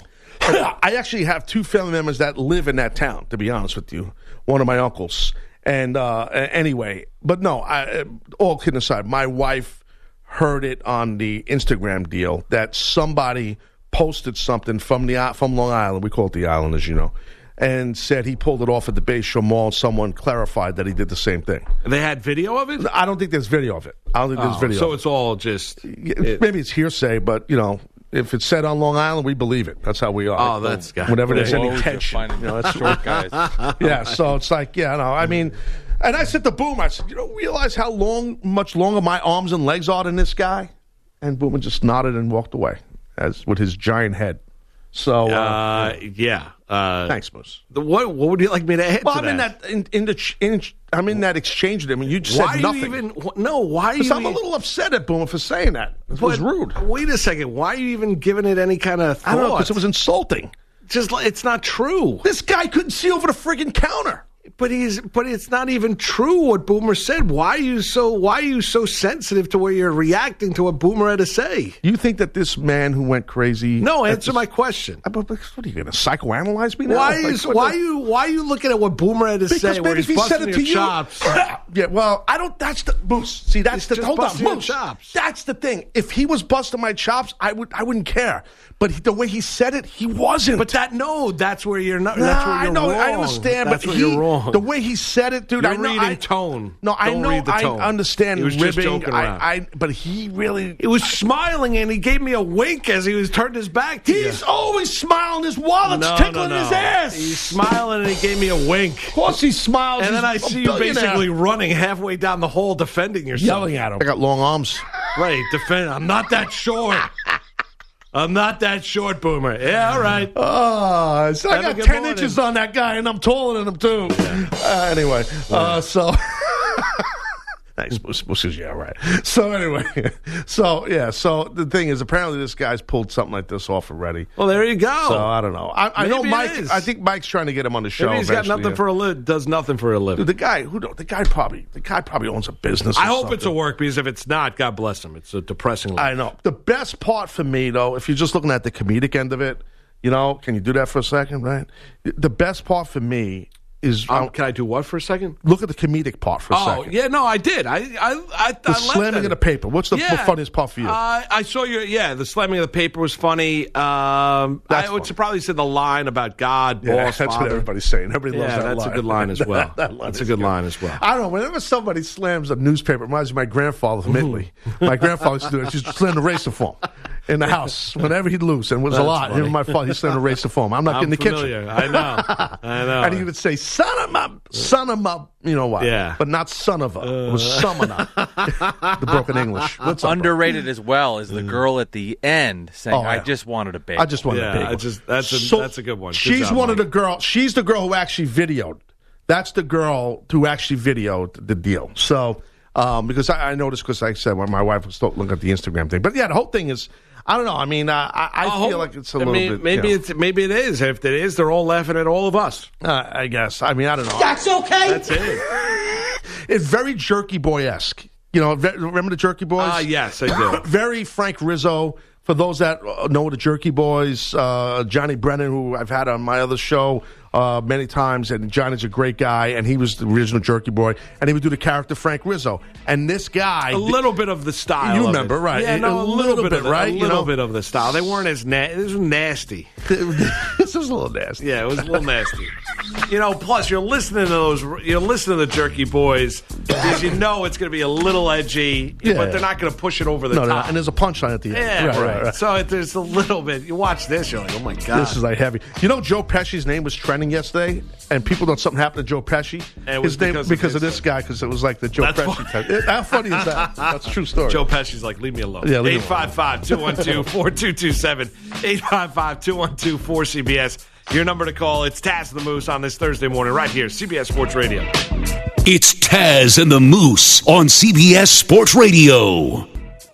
I actually have two family members that live in that town, to be honest with you. One of my uncles. And uh, anyway, but no, I, all kidding aside, my wife heard it on the Instagram deal that somebody posted something from the from Long Island. We call it the island, as you know. And said he pulled it off at the Bayshore Mall. Someone clarified that he did the same thing. They had video of it? I don't think there's video of it. I don't think there's Oh, video. So of it. it's all just. it- Maybe it's hearsay, but you know, if it's said on Long Island, we believe it. That's how we are. Oh, that's got- whenever there's any Whoa, tension. finding You know, that's short guys. yeah. So it's like, yeah, no, I mean, and I said to Boom, I said, you don't realize how long, much longer my arms and legs are than this guy? And Boomer just nodded and walked away, as with his giant head. So, uh, Uh, yeah. Uh, thanks, Moose. the, what What would you like me to add Well, to I'm in that? that in, in the ch- in, I'm in that exchange with him, and you just Why said are nothing. you even? wh- No, why are you? Because I'm a e- little upset at Boomer for saying that. It was but rude. Wait a second. Why are you even giving it any kind of thought? I don't know, because it was insulting. just. like- It's not true. This guy couldn't see over the friggin' counter. But he's, but it's not even true what Boomer said. Why are you so, why are you so sensitive to where you're reacting to what Boomer had to say? You think that this man who went crazy? No, answer this, my question. What are you going to psychoanalyze me now? Why like, is, why the, you, why are you looking at what Boomer had to because say? Where he's he busting said it your to chops. You, yeah, well, I don't. That's the Moose. See, that's it's the hold on, Moose. Chops. That's the thing. If he was busting my chops, I would, I wouldn't care. But he, the way he said it, he wasn't. But that no, that's where you're not. Nah, that's where you're I know, wrong. I understand, that's but where he, you're wrong. The way he said it, dude. You're I know. reading I, tone. No, I Don't know. read the I tone. understand. He was ribbing. just joking around. I, I, but he really. He was smiling and he gave me a wink as he was turning his back to He's you. always smiling. His wallet's no, tickling no, no. his ass. He's smiling and he gave me a wink. Of course he smiles. And He's then I a see you billionaire. basically running halfway down the hole defending yourself. Yelling at him. I got long arms. Right, defend. I'm not that short. I'm not that short, Boomer. Yeah, all right. Oh, so I Have a got good ten morning. inches on that guy, and I'm taller than him, too. Yeah. Uh, anyway, yeah. uh, so... Nice, Moose, Moose is, yeah, right. So anyway, so, yeah, so the thing is, apparently this guy's pulled something like this off already. Well, there you go. So I don't know. I, I know Maybe Mike, it is. I think Mike's trying to get him on the show. Maybe he's got eventually, nothing yeah. for a li- does nothing for a living. Dude, the guy, who don't, the guy probably, the guy probably owns a business. I or hope something. it's a work, because if it's not, God bless him. It's a depressing life. I know. The best part for me, though, if you're just looking at the comedic end of it, you know, can you do that for a second, right? The best part for me is... Um, can I do what for a second? Look at the comedic part for a oh, second. yeah, no, I did. I, I, I, The I slamming of the paper. What's the yeah. funniest part for you? Uh, I saw your, yeah, the slamming of the paper was funny. Um, I would funny. probably say the line about God, Yeah, boss, that's father. what everybody's saying. Everybody Yeah, loves that that's line. a good line as well. that, that line that's is a good good. line as well. I don't know. Whenever somebody slams a newspaper, it reminds me of my grandfather from Italy. My grandfather used to do it. He used to slam the razor foam in the house whenever he'd lose, and it was That's a lot. funny. Him and my father, he slammed the razor foam. I'm not I'm getting the familiar. kitchen. I know. I know. And he would say, son of my, son of my, you know what? Yeah. But not son of a. It was summoner. The broken English. What's up, Underrated as well is the girl at the end saying, Oh, "I yeah. just wanted a bagel." I just wanted Yeah, a bagel. I just- that's a- So that's a good one. Good She's job, one of Mike. the girl. She's the girl who actually videoed. That's the girl who actually videoed the deal. So, um, because I, I noticed, because like I said, when my wife was looking at the Instagram thing. But yeah, the whole thing is, I don't know. I mean, uh, I, I Oh, feel like it's a I little mean, bit. Maybe you know, it's maybe it is. If it is, they're all laughing at all of us. uh, I guess. I mean, I don't know. That's okay. That's it. It's very Jerky Boy esque. You know, ve- remember the Jerky Boys? Ah, yes, I do. Very Frank Rizzo. For those that know the Jerky Boys, uh, Johnny Brennan, who I've had on my other show uh, many times, and Johnny's a great guy, and he was the original Jerky Boy, and he would do the character Frank Rizzo. And this guy, A little bit of the style. You of remember, it. right. Yeah, A no, a little, little bit, bit, of the, right, A you little know? bit of the style. They weren't as na- This was nasty. this was a little nasty. Yeah, it was a little nasty. You know, plus you're listening to those. You're listening to the Jerky Boys because you know it's going to be a little edgy, Yeah. but they're not going to push it over the No, no, top. and there's a punchline at the end. yeah, Right, right, right, right. So it, there's a little bit. You watch this, you're like, oh my god, This is like heavy. You know, Joe Pesci's name was trending yesterday, and people thought something happened to Joe Pesci. And it was His name because because, of of his- this guy, because it was like the Joe That's Pesci funny. type. How funny is that? That's a true story. Joe Pesci's like, leave me alone. Yeah, leave me eight five five, two one two, four two two seven. eight five five, two one two, four C B S. Your number to call. It's Taz the Moose on this Thursday morning right here, C B S Sports Radio. It's Taz and the Moose on C B S Sports Radio.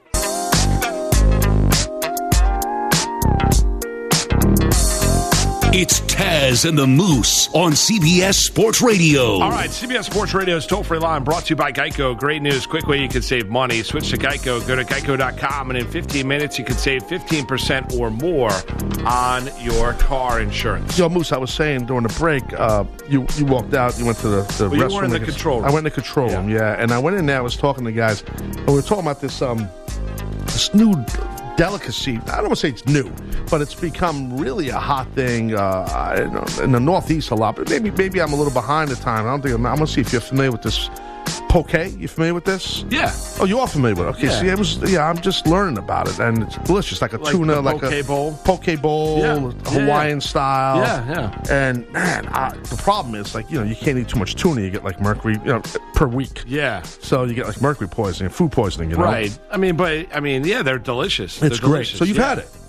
It's Taz and the Moose on C B S Sports Radio. All right, C B S Sports Radio's toll-free line brought to you by Geico. Great news, quick way you can save money. Switch to Geico. Go to geico dot com, and in fifteen minutes, you can save fifteen percent or more on your car insurance. Yo, Moose, I was saying during the break, uh, you you walked out, you went to the, the Well, you restroom. were in the I guess. control room. I went in the control room, yeah, and I went in there, I was talking to guys, and we were talking about this, um, this new delicacy. I don't want to say it's new, but it's become really a hot thing uh, in, in the Northeast a lot. But maybe maybe I'm a little behind the time. I don't think I'm. I'm gonna see if you're familiar with this. Poke, you familiar with this? Yeah. Oh, you are familiar with it. Okay, Yeah. see, it was. Yeah, I'm just learning about it, and it's delicious, like a Like tuna, the like poke a bowl? poke bowl, Yeah. Hawaiian Yeah. style. Yeah, yeah. And man, I, the problem is, like, you know, you can't eat too much tuna. You get like mercury, you know, per week. Yeah. So you get like mercury poisoning, food poisoning. You know, Right. I mean, but, I mean, yeah, they're delicious. It's They're great. delicious. So you've Yeah. had it.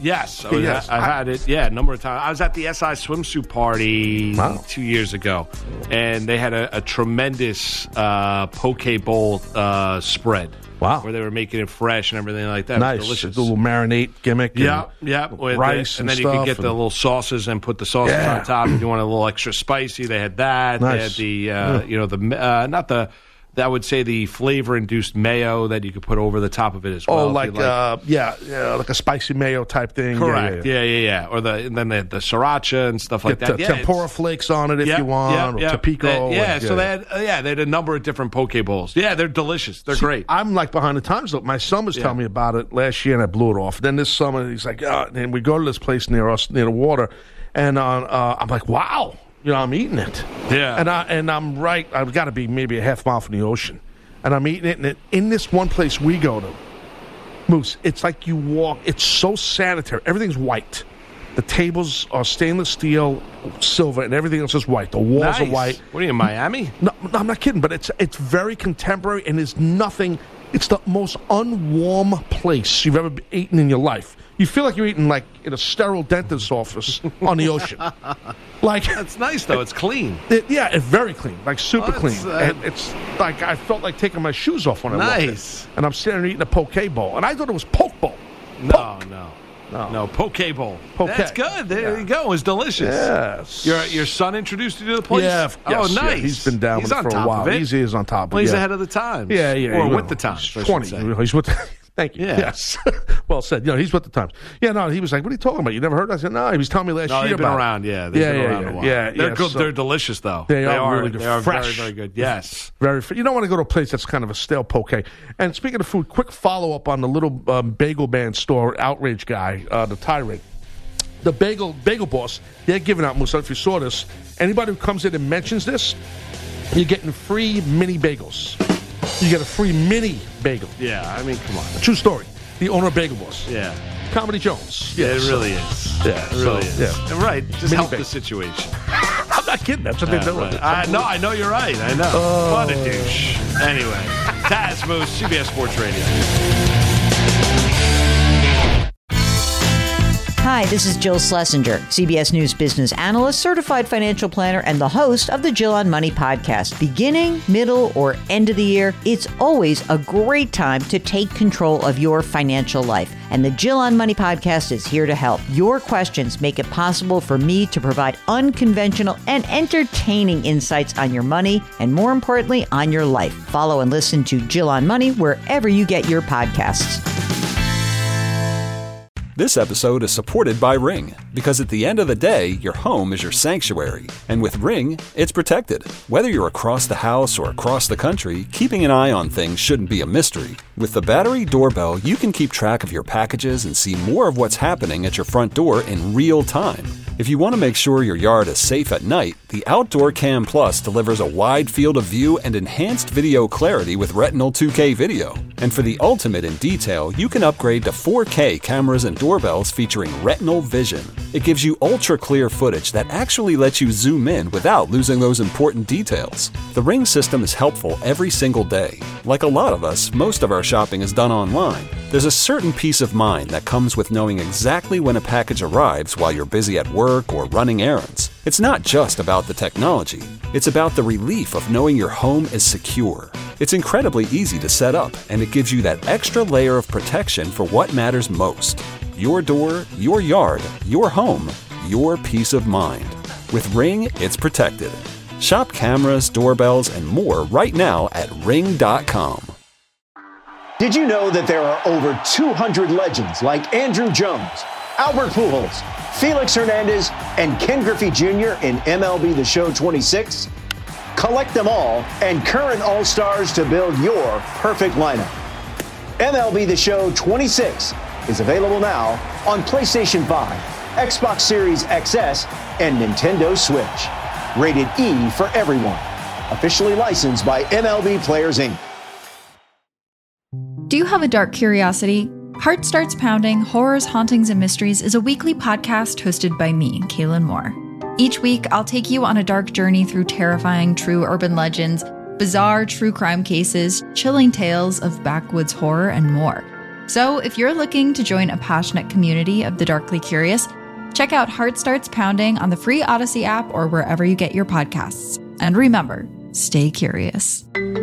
Yes, I was, Yes. I've had it. Yeah, a number of times. I was at the S I swimsuit party Wow. two years ago, and they had a, a tremendous uh, poke bowl uh, spread. Wow. Where they were making it fresh and everything like that. It Nice. was delicious. The little marinade gimmick. and Yeah, yeah. With rice the, and, and then you stuff could get the and- little sauces and put the sauces Yeah. on top. If you want a little extra spicy, they had that. They had Nice. the, uh, Yeah. you know, the uh, not the. I would say the flavor-induced mayo that you could put over the top of it as well. Oh, if like, you uh, yeah, yeah, like a spicy mayo type thing. Yeah, Correct. Yeah, yeah. Yeah, yeah, yeah. Or the and then they had the sriracha and stuff like Get that. the Yeah, tempura it's- flakes on it if Yep, you want, yep, or yep. Tapico. They- yeah, and- so they had uh, yeah they had a number of different poke bowls. Yeah, they're delicious. They're See, great. I'm like behind the times. Though. My son was Yeah. telling me about it last year, and I blew it off. Then this summer, he's like, uh, and we go to this place near us, near the water, and uh, uh, I'm like, wow, you know, I'm eating it. Yeah. And I and I'm right. I've got to be maybe a half mile from the ocean, and I'm eating it. And it, in this one place we go to, Moose, it's like you walk. It's so sanitary. Everything's white. The tables are stainless steel, silver, and everything else is white. The walls Nice. are white. What are you in Miami? No, no, I'm not kidding, but it's it's very contemporary, and there's nothing. It's the most unwarm place you've ever eaten in your life. You feel like you're eating like in a sterile dentist's office on the ocean. Like That's nice though. It's clean. it, yeah, it's very clean, like super Oh, clean. it's, uh, and it's like I felt like taking my shoes off when I walked in. Nice. And I'm sitting there eating a poke bowl, and I thought it was poke bowl. No, no. No. No, poke bowl. Poke. That's good. There you go. It's delicious. Yes. Your your son introduced you to the place? Yeah, Oh, yes, yeah. nice. He's been down He's with it on for a top while. of it. He's, he is on top of Well, it. he's yeah. ahead of the times. Yeah, yeah. Or you with know, the times. he's I should twenty. say. He's with the, thank you. Yeah. Yes. Well said. You know, he's with the times. Yeah, no, he was like, what are you talking about? You never heard? I said, no, he was telling me last No, year they've been about it. around. Yeah, they've Yeah, been yeah, around yeah, a while. yeah, they're yeah, good. so- They're delicious, though. They are really good. They are Fresh. very, very good. Yes. Very. fr- You don't want to go to a place that's kind of a stale poke. And speaking of food, quick follow up on the little um, bagel band store, Outrage guy, uh, the tirade. The bagel bagel boss, they're giving out, Musa, if you saw this, anybody who comes in and mentions this, you're getting free mini bagels. You get a free mini bagel. Yeah, I mean, come on. True story. The owner of Bagel Boss. Yeah. Comedy Jones. Yeah, it so- really is. Yeah, It really so, is. yeah. And right. Just Mini help bagel. the situation. I'm not kidding. That's what Yeah, they're doing. right. I, no, I know you're right. I know. Oh. What a douche. Anyway, Taz Moose, C B S Sports Radio. Hi, this is Jill Schlesinger, C B S News business analyst, certified financial planner, and the host of the Jill on Money podcast. Beginning, middle, or end of the year, it's always a great time to take control of your financial life. And the Jill on Money podcast is here to help. Your questions make it possible for me to provide unconventional and entertaining insights on your money, and more importantly, on your life. Follow and listen to Jill on Money wherever you get your podcasts. This episode is supported by Ring, because at the end of the day, your home is your sanctuary. And with Ring, it's protected. Whether you're across the house or across the country, keeping an eye on things shouldn't be a mystery. With the battery doorbell, you can keep track of your packages and see more of what's happening at your front door in real time. If you want to make sure your yard is safe at night, the Outdoor Cam Plus delivers a wide field of view and enhanced video clarity with Retinal two K video. And for the ultimate in detail, you can upgrade to four K cameras and doorbells featuring Retinal Vision. It gives you ultra-clear footage that actually lets you zoom in without losing those important details. The Ring system is helpful every single day. Like a lot of us, most of our shopping is done online. There's a certain peace of mind that comes with knowing exactly when a package arrives while you're busy at work or running errands. It's not just about the technology. It's about the relief of knowing your home is secure. It's incredibly easy to set up, and it gives you that extra layer of protection for what matters most. Your door, your yard, your home, your peace of mind. With Ring, it's protected. Shop cameras, doorbells, and more right now at ring dot com. Did you know that there are over two hundred legends like Andrew Jones, Albert Pujols, Felix Hernandez, and Ken Griffey Junior in M L B The Show twenty-six? Collect them all and current All-Stars to build your perfect lineup. M L B The Show twenty-six is available now on PlayStation five, Xbox Series X S, and Nintendo Switch. Rated E for everyone. Officially licensed by M L B Players, Incorporated. Do you have a dark curiosity? Heart Starts Pounding, Horrors, Hauntings, and Mysteries is a weekly podcast hosted by me, Kaylin Moore. Each week, I'll take you on a dark journey through terrifying true urban legends, bizarre true crime cases, chilling tales of backwoods horror, and more. So if you're looking to join a passionate community of the darkly curious, check out Heart Starts Pounding on the free Odyssey app or wherever you get your podcasts. And remember, stay curious.